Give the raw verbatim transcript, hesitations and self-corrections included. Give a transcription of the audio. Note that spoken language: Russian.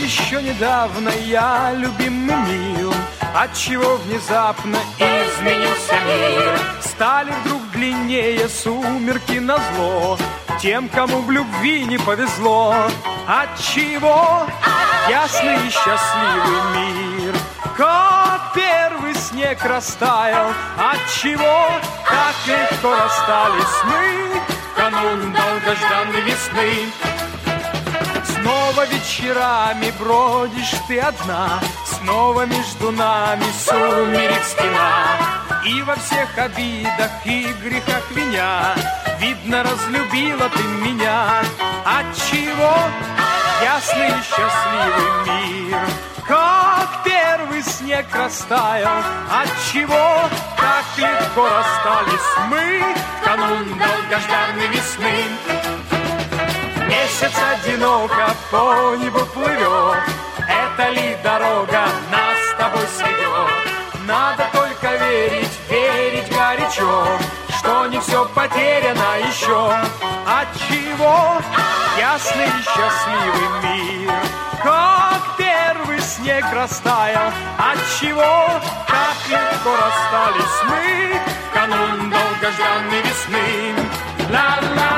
еще недавно я любим и мил, отчего внезапно изменился мир. Стали вдруг длиннее сумерки назло тем, кому в любви не повезло. Отчего ясный и счастливый мир, как первый снег растаял. Отчего так легко расстались мы в канун долгожданной весны. Снова вечерами бродишь ты одна, снова между нами сумерек стена. И во всех обидах и грехах виня, видно, разлюбила ты меня. Отчего ясный и счастливый мир, как первый снег растаял. Отчего так легко расстались мы в канун долгожданной весны. Месяц одиноко по небу плывет, это ли дорога нас с тобой сведет? Надо только верить, верить горячо, что не все потеряно еще. Отчего ясный и счастливый мир, как первый снег растаял. Отчего так легко расстались мы в канун долгожданной весны. Ла-ла.